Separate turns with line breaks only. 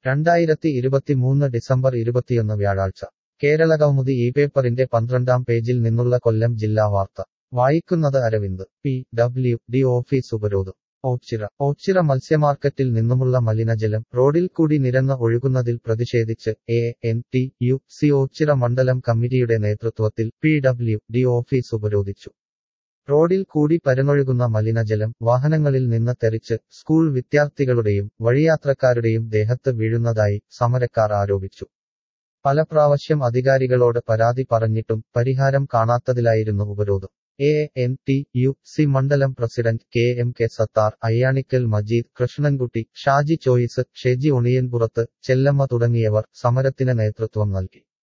2023 December 21 വ്യാഴാഴ്ച കേരളകൗമുദി ഈ പേപ്പറിന്റെ 12-ാം പേജിൽ നിന്നുള്ള കൊല്ലം ജില്ലാ വാർത്ത വായിക്കുന്നത് അരവിന്ദ്. പി.ഡബ്ല്യു.ഡി ഓഫീസ് ഉപരോധം. ഓച്ചിറ മത്സ്യമാർക്കറ്റിൽ നിന്നുമുള്ള മലിനജലം റോഡിൽ കൂടി നിരന്ന് ഒഴുകുന്നതിൽ പ്രതിഷേധിച്ച് എ.എൻ.ടി.യു.സി ഓച്ചിറ മണ്ഡലം കമ്മിറ്റിയുടെ നേതൃത്വത്തിൽ പി.ഡബ്ല്യു.ഡി ഓഫീസ് ഉപരോധിച്ചു. റോഡിൽ കൂടി പരന്നൊഴുകുന്ന മലിനജലം വാഹനങ്ങളിൽ നിന്ന് തെറിച്ച് സ്കൂൾ വിദ്യാർത്ഥികളുടെയും വഴിയാത്രക്കാരുടെയും ദേഹത്ത് വീഴുന്നതായി സമരക്കാർ ആരോപിച്ചു. പല പ്രാവശ്യം അധികാരികളോട് പരാതി പറഞ്ഞിട്ടും പരിഹാരം കാണാത്തതിലായിരുന്നു ഉപരോധം. എ.എൻ.ടി.യു.സി മണ്ഡലം president KMK Sattar, Ayyanikkal Majeed, Krishnankutty, Shaji Choice, Sheji Oniyanpurath, Chellamma തുടങ്ങിയവർ സമരത്തിന് നേതൃത്വം നൽകി.